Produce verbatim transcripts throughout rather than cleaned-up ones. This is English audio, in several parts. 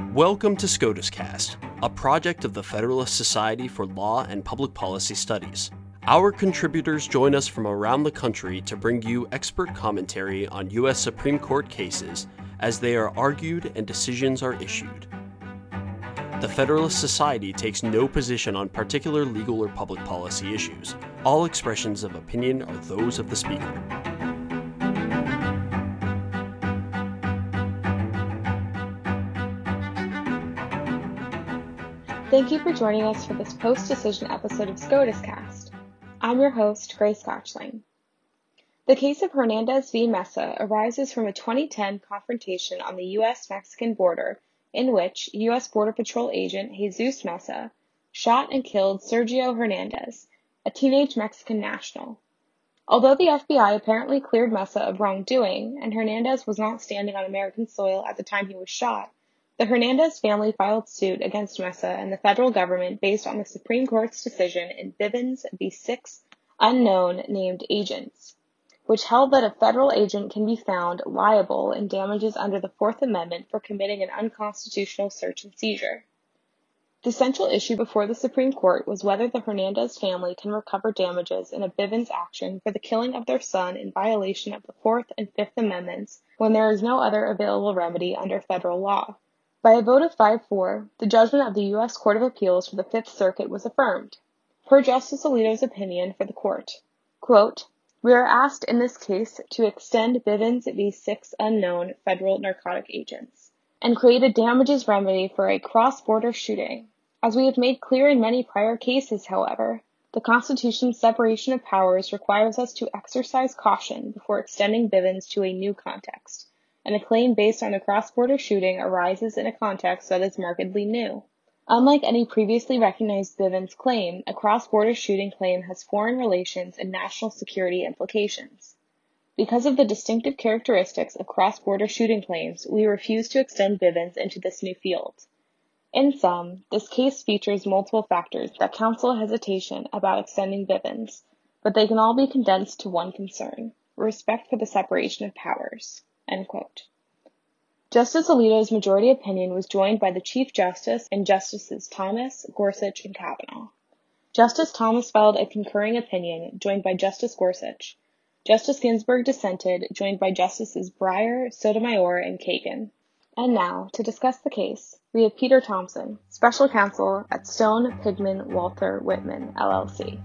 Welcome to SCOTUScast, a project of the Federalist Society for Law and Public Policy Studies. Our contributors join us from around the country to bring you expert commentary on U S Supreme Court cases as they are argued and decisions are issued. The Federalist Society takes no position on particular legal or public policy issues. All expressions of opinion are those of the speaker. Thank you for joining us for this post-decision episode of SCOTUScast. I'm your host, Grace Gotchling. The case of Hernandez v. Mesa arises from a twenty ten confrontation on the U S Mexican border in which U S Border Patrol agent Jesus Mesa shot and killed Sergio Hernandez, a teenage Mexican national. Although the F B I apparently cleared Mesa of wrongdoing and Hernandez was not standing on American soil at the time he was shot, the Hernandez family filed suit against Mesa and the federal government based on the Supreme Court's decision in Bivens v. Six Unknown Named Agents, which held that a federal agent can be found liable in damages under the Fourth Amendment for committing an unconstitutional search and seizure. The central issue before the Supreme Court was whether the Hernandez family can recover damages in a Bivens action for the killing of their son in violation of the Fourth and Fifth Amendments when there is no other available remedy under federal law. By a vote of five four, the judgment of the U S Court of Appeals for the Fifth Circuit was affirmed. Per Justice Alito's opinion for the court, quote, "We are asked in this case to extend Bivens v. Six Unknown Federal Narcotic Agents and create a damages remedy for a cross-border shooting. As we have made clear in many prior cases, however, the Constitution's separation of powers requires us to exercise caution before extending Bivens to a new context, and a claim based on a cross-border shooting arises in a context that is markedly new. Unlike any previously recognized Bivens claim, a cross-border shooting claim has foreign relations and national security implications. Because of the distinctive characteristics of cross-border shooting claims, we refuse to extend Bivens into this new field. In sum, this case features multiple factors that counsel hesitation about extending Bivens, but they can all be condensed to one concern: respect for the separation of powers." End quote. Justice Alito's majority opinion was joined by the Chief Justice and Justices Thomas, Gorsuch, and Kavanaugh. Justice Thomas filed a concurring opinion, joined by Justice Gorsuch. Justice Ginsburg dissented, joined by Justices Breyer, Sotomayor, and Kagan. And now, to discuss the case, we have Peter Thompson, Special Counsel at Stone, Pigman, Walther, Whitman, L L C.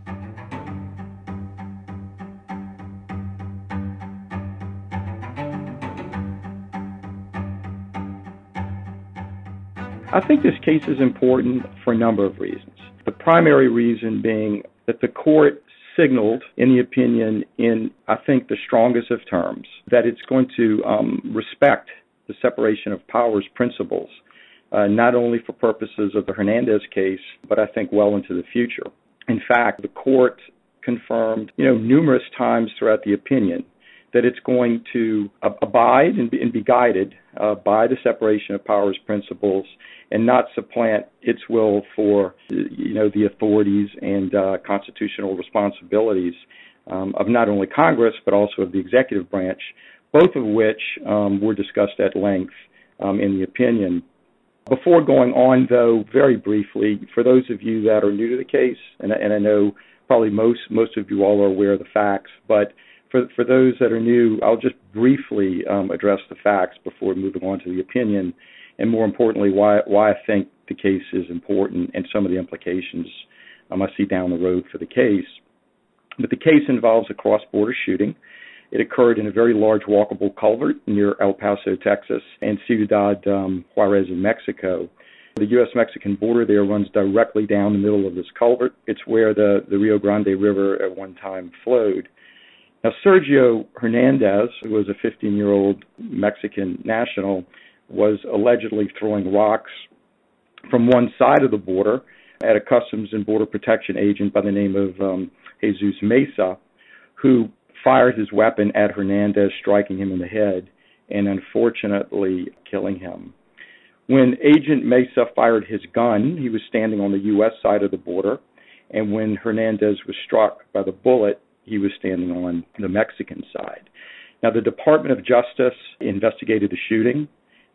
I think this case is important for a number of reasons. The primary reason being that the court signaled in the opinion in, I think, the strongest of terms, that it's going to um, respect the separation of powers principles, uh, not only for purposes of the Hernandez case, but I think well into the future. In fact, the court confirmed, you know, numerous times throughout the opinion that it's going to abide and be, and be guided uh, by the separation of powers principles and not supplant its will for, you know, the authorities and uh, constitutional responsibilities um, of not only Congress but also of the executive branch, both of which um, were discussed at length um, in the opinion. Before going on, though, very briefly, for those of you that are new to the case, and, and I know probably most most of you all are aware of the facts, but For, for those that are new, I'll just briefly um, address the facts before moving on to the opinion, and more importantly, why why I think the case is important and some of the implications um, I see down the road for the case. But the case involves a cross-border shooting. It occurred in a very large walkable culvert near El Paso, Texas, and Ciudad um, Juarez in Mexico. The U S Mexican border there runs directly down the middle of this culvert. It's where the, the Rio Grande River at one time flowed. Now, Sergio Hernandez, who was a fifteen-year-old Mexican national, was allegedly throwing rocks from one side of the border at a Customs and Border Protection agent by the name of um, Jesus Mesa, who fired his weapon at Hernandez, striking him in the head and unfortunately killing him. When Agent Mesa fired his gun, he was standing on the U S side of the border, and when Hernandez was struck by the bullet, he was standing on the Mexican side. Now, the Department of Justice investigated the shooting.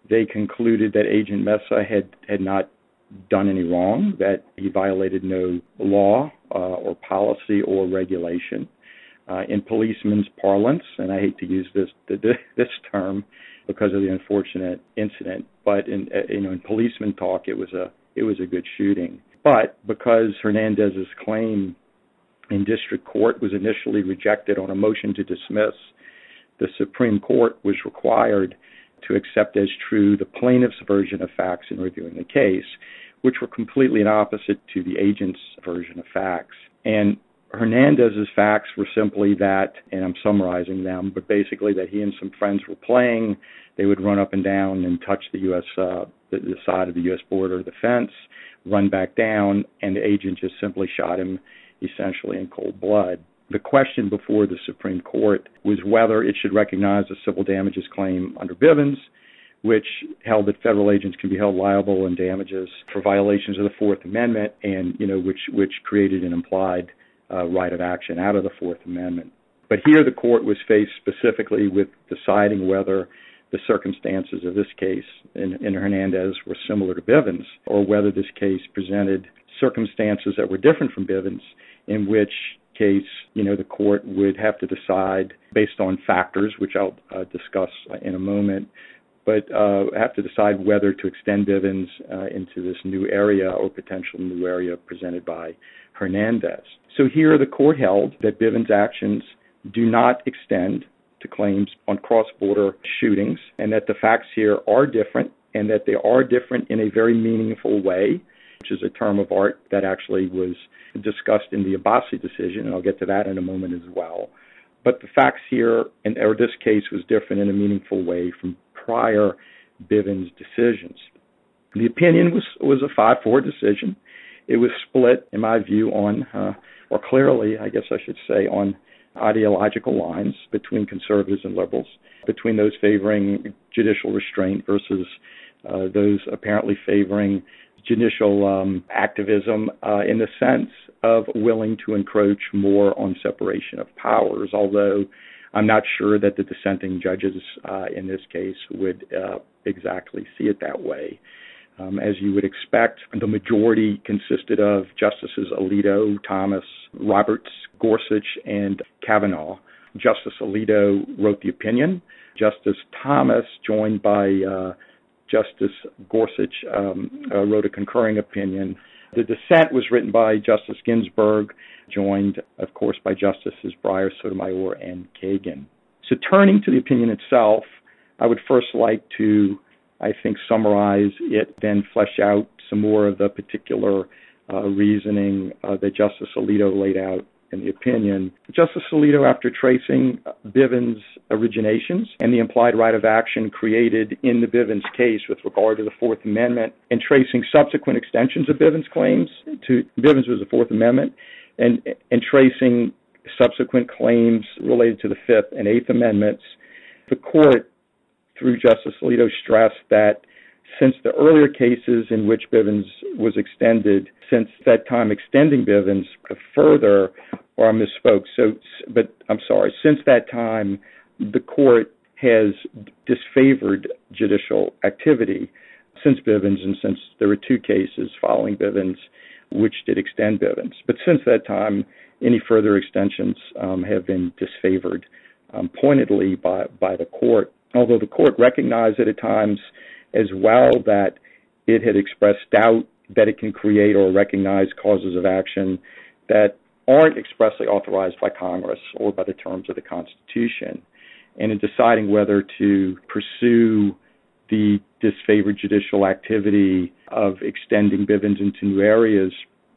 they concluded that Agent Mesa had, had not done any wrong, that he violated no law uh, or policy or regulation. Uh, in policeman's parlance, and I hate to use this this term because of the unfortunate incident, but in you know in policeman talk, it was a it was a good shooting. But because Hernandez's claim in district court was initially rejected on a motion to dismiss, the Supreme Court was required to accept as true the plaintiff's version of facts in reviewing the case, which were completely opposite to the agent's version of facts. And Hernandez's facts were simply that, and I'm summarizing them, but basically that he and some friends were playing. They would run up and down and touch the U S Uh, the, the side of the U S border, the fence, run back down, and the agent just simply shot him essentially in cold blood. The question before the Supreme Court was whether it should recognize a civil damages claim under Bivens, which held that federal agents can be held liable in damages for violations of the Fourth Amendment, and you know which which created an implied Uh, right of action out of the Fourth Amendment. But here the court was faced specifically with deciding whether the circumstances of this case in, in Hernandez were similar to Bivens, or whether this case presented circumstances that were different from Bivens, in which case, you know, the court would have to decide based on factors, which I'll uh, discuss in a moment, but uh, have to decide whether to extend Bivens uh, into this new area or potential new area presented by Hernandez. So here the court held that Bivens actions do not extend to claims on cross-border shootings, and that the facts here are different, and that they are different in a very meaningful way, which is a term of art that actually was discussed in the Abbasi decision, and I'll get to that in a moment as well. But the facts here, and or this case, was different in a meaningful way from prior Bivens decisions. The opinion was, was a five four decision. It was split, in my view, on, uh, or clearly, I guess I should say, on ideological lines between conservatives and liberals, between those favoring judicial restraint versus uh, those apparently favoring judicial um, activism uh, in the sense of willing to encroach more on separation of powers, although I'm not sure that the dissenting judges uh, in this case would uh, exactly see it that way. Um, as you would expect, the majority consisted of Justices Alito, Thomas, Roberts, Gorsuch, and Kavanaugh. Justice Alito wrote the opinion. Justice Thomas, joined by uh, Justice Gorsuch, um, uh, wrote a concurring opinion. The dissent was written by Justice Ginsburg, joined, of course, by Justices Breyer, Sotomayor, and Kagan. So turning to the opinion itself, I would first like to I think, summarize it, then flesh out some more of the particular uh, reasoning uh, that Justice Alito laid out in the opinion. Justice Alito, after tracing Bivens' originations and the implied right of action created in the Bivens case with regard to the Fourth Amendment, and tracing subsequent extensions of Bivens claims to Bivens was the Fourth Amendment, and and tracing subsequent claims related to the Fifth and Eighth Amendments, the court, through Justice Alito, stressed that since the earlier cases in which Bivens was extended, since that time extending Bivens further, or I misspoke, so, but I'm sorry, since that time, the court has disfavored judicial activity since Bivens, and since there were two cases following Bivens which did extend Bivens. But since that time, any further extensions um, have been disfavored um, pointedly by, by the court. Although the court recognized it at times as well that it had expressed doubt that it can create or recognize causes of action that aren't expressly authorized by Congress or by the terms of the Constitution. And in deciding whether to pursue the disfavored judicial activity of extending Bivens into new areas,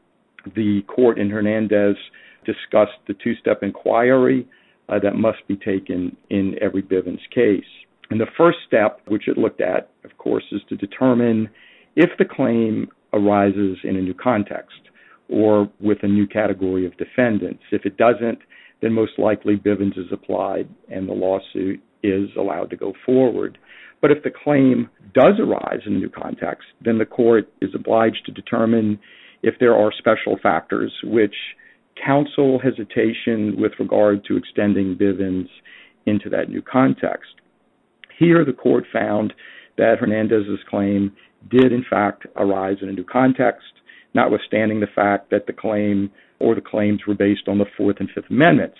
the court in Hernandez discussed the two-step inquiry Uh, that must be taken in every Bivens case. And the first step, which it looked at, of course, is to determine if the claim arises in a new context or with a new category of defendants. If it doesn't, then most likely Bivens is applied and the lawsuit is allowed to go forward. But if the claim does arise in a new context, then the court is obliged to determine if there are special factors which counsel hesitation with regard to extending Bivens into that new context. Here, the court found that Hernandez's claim did, in fact, arise in a new context, notwithstanding the fact that the claim or the claims were based on the Fourth and Fifth Amendments,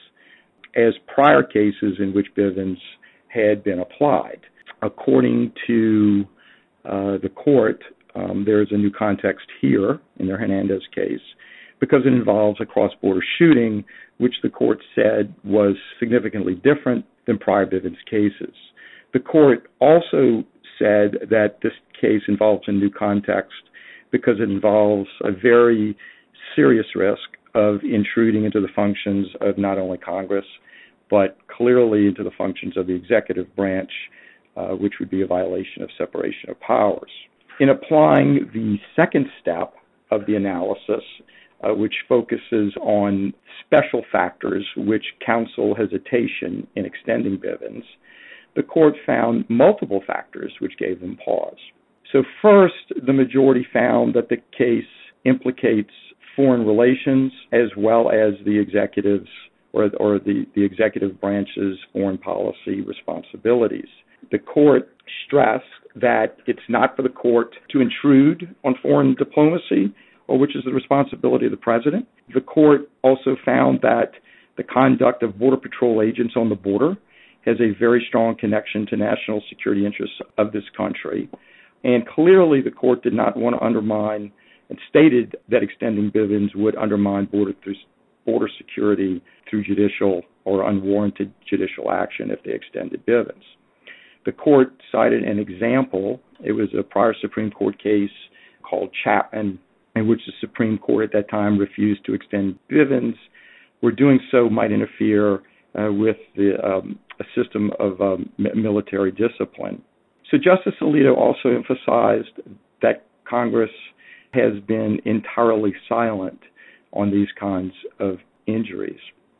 as prior cases in which Bivens had been applied. According to uh, the court, um, there is a new context here in the Hernandez case because it involves a cross-border shooting, which the court said was significantly different than prior Bivens cases. The court also said that this case involves a new context because it involves a very serious risk of intruding into the functions of not only Congress, but clearly into the functions of the executive branch, uh, which would be a violation of separation of powers. In applying the second step of the analysis, uh, which focuses on special factors which counsel hesitation in extending Bivens, the court found multiple factors which gave them pause. So first, the majority found that the case implicates foreign relations as well as the executive's or, or the, the executive branch's foreign policy responsibilities. The court stressed that it's not for the court to intrude on foreign diplomacy, or which is the responsibility of the president. The court also found that the conduct of Border Patrol agents on the border has a very strong connection to national security interests of this country. And clearly the court did not want to undermine and stated that extending Bivens would undermine border, border security through judicial or unwarranted judicial action if they extended Bivens. The court cited an example. It was a prior Supreme Court case called Chapman, in which the Supreme Court at that time refused to extend Bivens, where doing so might interfere uh, with the, um, a system of um, military discipline. So Justice Alito also emphasized that Congress has been entirely silent on these kinds of injuries.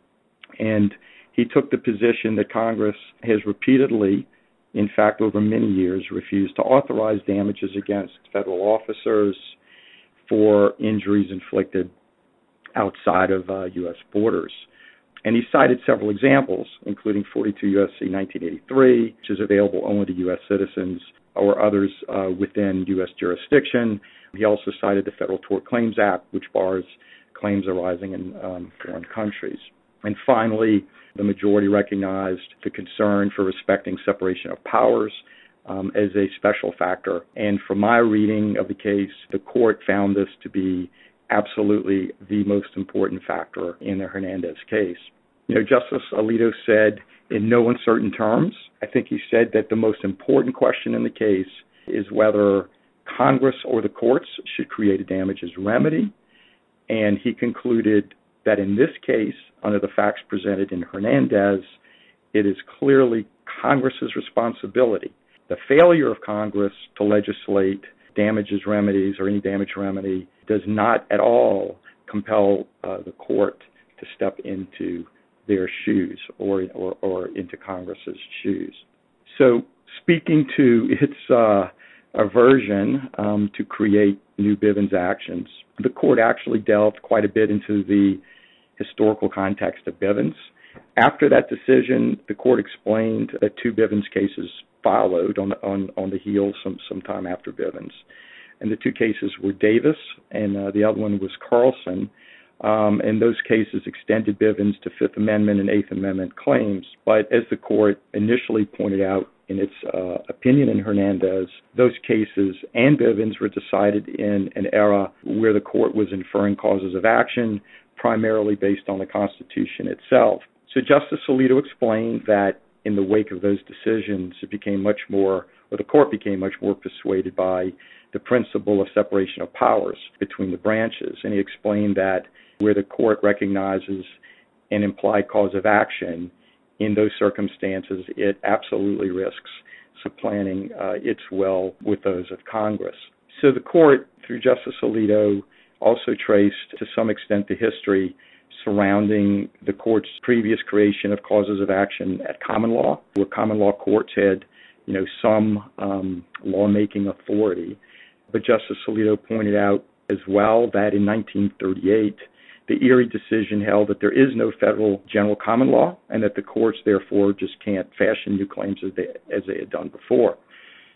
And he took the position that Congress has repeatedly, in fact, over many years, refused to authorize damages against federal officers for injuries inflicted outside of uh, U S borders. And he cited several examples, including forty-two U S C nineteen eighty-three, which is available only to U S citizens, or others uh, within U S jurisdiction. He also cited the Federal Tort Claims Act, which bars claims arising in um, foreign countries. And finally, the majority recognized the concern for respecting separation of powers um, as a special factor. And from my reading of the case, the court found this to be absolutely the most important factor in the Hernandez case. You know, Justice Alito said in no uncertain terms, I think he said that the most important question in the case is whether Congress or the courts should create a damages remedy. And he concluded that in this case, under the facts presented in Hernandez, it is clearly Congress's responsibility. The failure of Congress to legislate damages remedies or any damage remedy does not at all compel uh, the court to step into their shoes or, or, or into Congress's shoes. So speaking to its uh, aversion um, to create new Bivens actions, the court actually delved quite a bit into the historical context of Bivens. After that decision, the court explained that two Bivens cases followed on, on, on the heels some, sometime after Bivens. And the two cases were Davis, and uh, the other one was Carlson. Um, and those cases extended Bivens to Fifth Amendment and Eighth Amendment claims. But as the court initially pointed out in its uh, opinion in Hernandez, those cases and Bivens were decided in an era where the court was inferring causes of action, primarily based on the Constitution itself. So Justice Alito explained that in the wake of those decisions, it became much more, or the court became much more persuaded by the principle of separation of powers between the branches. And he explained that where the court recognizes an implied cause of action, in those circumstances, it absolutely risks supplanting uh, its will with those of Congress. So the court, through Justice Alito, also traced to some extent the history surrounding the court's previous creation of causes of action at common law, where common law courts had, you know, some um, lawmaking authority. But Justice Alito pointed out as well that in nineteen thirty-eight, the Erie decision held that there is no federal general common law and that the courts, therefore, just can't fashion new claims as they, as they had done before.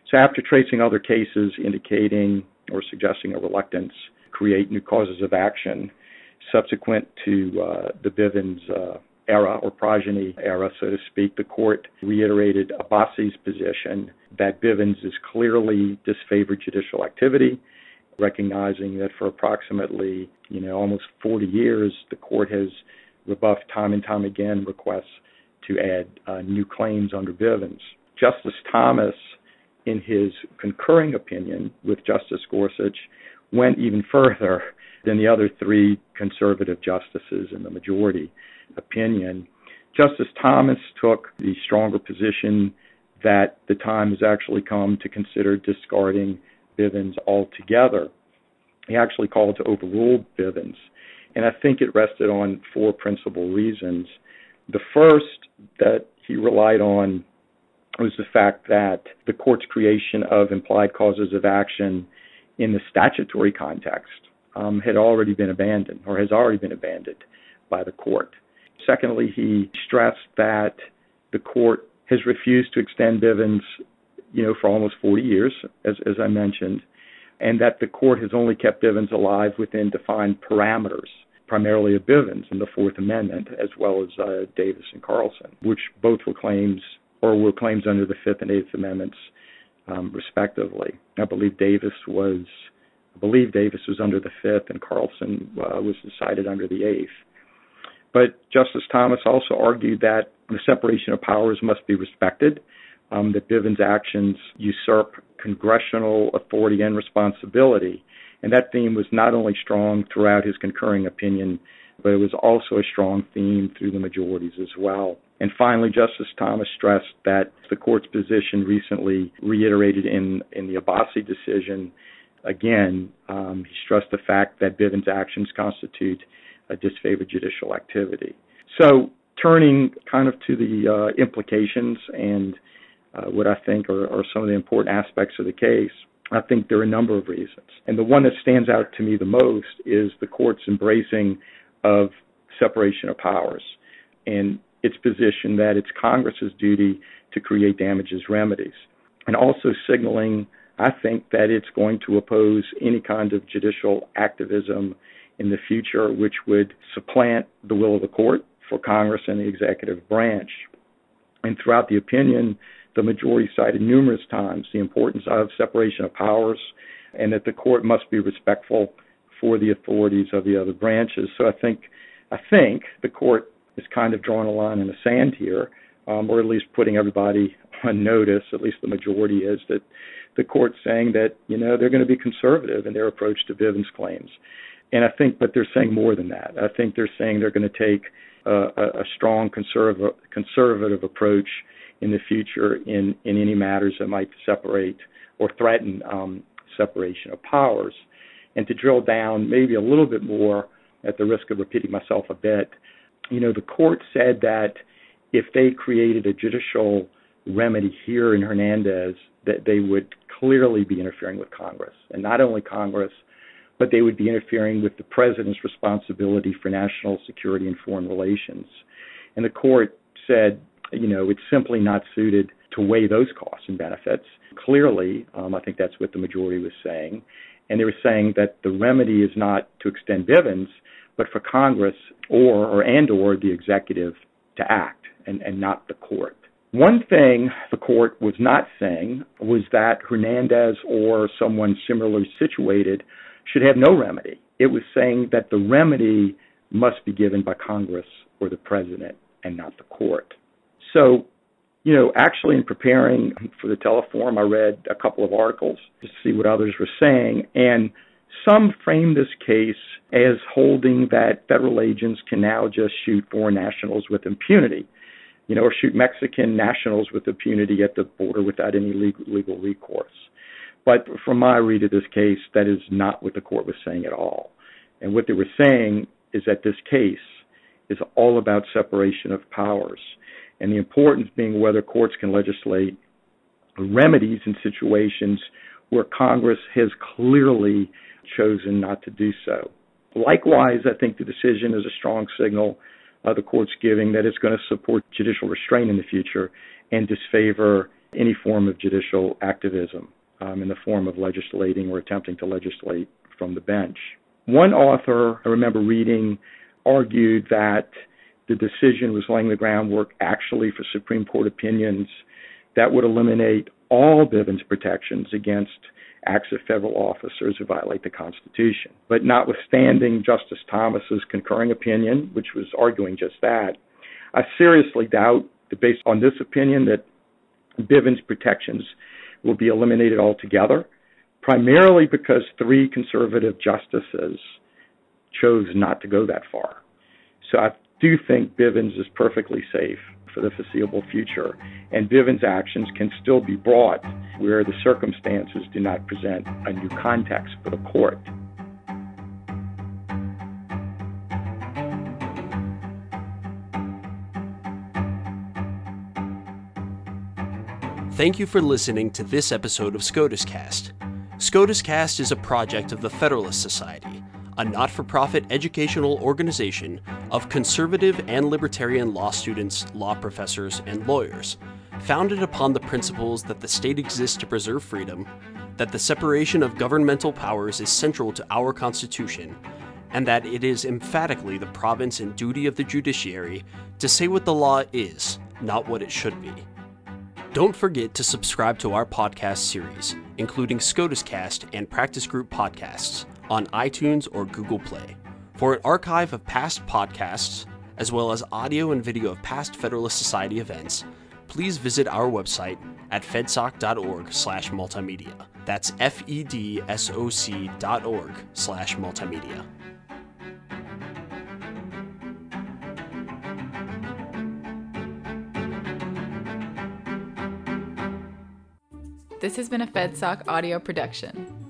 So after tracing other cases indicating or suggesting a reluctance to create new causes of action subsequent to uh, the Bivens uh, era or progeny era, so to speak, the court reiterated Abbasi's position that Bivens is clearly disfavored judicial activity, recognizing that for approximately, you know, almost forty years, the court has rebuffed time and time again requests to add uh, new claims under Bivens. Justice Thomas, in his concurring opinion with Justice Gorsuch, went even further than the other three conservative justices in the majority opinion. Justice Thomas took the stronger position that the time has actually come to consider discarding Bivens altogether. He actually called to overrule Bivens, and I think it rested on four principal reasons. The first that he relied on was the fact that the court's creation of implied causes of action in the statutory context um, had already been abandoned or has already been abandoned by the court. Secondly, he stressed that the court has refused to extend Bivens, you know, for almost forty years, as, as I mentioned, and that the court has only kept Bivens alive within defined parameters, primarily of Bivens and the Fourth Amendment, as well as uh, Davis and Carlson, which both were claims or were claims under the Fifth and Eighth Amendments, um, respectively. I believe Davis was, I believe Davis was under the Fifth, and Carlson uh, was decided under the Eighth. But Justice Thomas also argued that the separation of powers must be respected, um, that Bivens' actions usurp congressional authority and responsibility. And that theme was not only strong throughout his concurring opinion, but it was also a strong theme through the majorities as well. And finally, Justice Thomas stressed that the court's position recently reiterated in, in the Abbasi decision. Again, um, he stressed the fact that Bivens' actions constitute a disfavored judicial activity. So turning kind of to the uh, implications and uh, what I think are, are some of the important aspects of the case, I think there are a number of reasons. And the one that stands out to me the most is the court's embracing of separation of powers and its position that it's Congress's duty to create damages remedies, and also signaling, I think, that it's going to oppose any kind of judicial activism in the future which would supplant the will of the court for Congress and the executive branch. And throughout the opinion, the majority cited numerous times the importance of separation of powers and that the court must be respectful for the authorities of the other branches. So I think I think the court is kind of drawing a line in the sand here, um, or at least putting everybody on notice, at least the majority is, that the court's saying that, you know, they're going to be conservative in their approach to Bivens claims. And I think, but they're saying more than that. I think they're saying they're going to take uh, a, a strong conservative conservative approach in the future in, in any matters that might separate or threaten um, separation of powers. And to drill down maybe a little bit more, at the risk of repeating myself a bit, you know, the court said that if they created a judicial remedy here in Hernandez, that they would clearly be interfering with Congress. And not only Congress, but they would be interfering with the president's responsibility for national security and foreign relations. And the court said, you know, it's simply not suited to weigh those costs and benefits. Clearly, um, I think that's what the majority was saying. And they were saying that the remedy is not to extend Bivens, but for Congress or, or and or the executive to act and, and not the court. One thing the court was not saying was that Hernandez or someone similarly situated should have no remedy. It was saying that the remedy must be given by Congress or the president and not the court. So, you know, actually in preparing for the Teleforum, I read a couple of articles to see what others were saying, and some frame this case as holding that federal agents can now just shoot foreign nationals with impunity, you know, or shoot Mexican nationals with impunity at the border without any legal, legal recourse. But from my read of this case, that is not what the court was saying at all. And what they were saying is that this case is all about separation of powers, and the importance being whether courts can legislate remedies in situations where Congress has clearly chosen not to do so. Likewise, I think the decision is a strong signal uh, the court's giving that it's going to support judicial restraint in the future and disfavor any form of judicial activism um, in the form of legislating or attempting to legislate from the bench. One author I remember reading argued that the decision was laying the groundwork actually for Supreme Court opinions that would eliminate all Bivens protections against acts of federal officers who violate the Constitution. But notwithstanding Justice Thomas's concurring opinion, which was arguing just that, I seriously doubt that based on this opinion that Bivens protections will be eliminated altogether, primarily because three conservative justices chose not to go that far. So I do think Bivens is perfectly safe for the foreseeable future, and Bivens actions can still be brought where the circumstances do not present a new context for the court. Thank you for listening to this episode of SCOTUS Cast. SCOTUS Cast is a project of the Federalist Society, a not-for-profit educational organization of conservative and libertarian law students, law professors, and lawyers, founded upon the principles that the state exists to preserve freedom, that the separation of governmental powers is central to our Constitution, and that it is emphatically the province and duty of the judiciary to say what the law is, not what it should be. Don't forget to subscribe to our podcast series, including SCOTUS Cast and Practice Group podcasts, on iTunes or Google Play. For an archive of past podcasts, as well as audio and video of past Federalist Society events, please visit our website at fedsoc.org slash multimedia. That's F-E-D-S-O-C dot org slash multimedia. This has been a FedSoc audio production.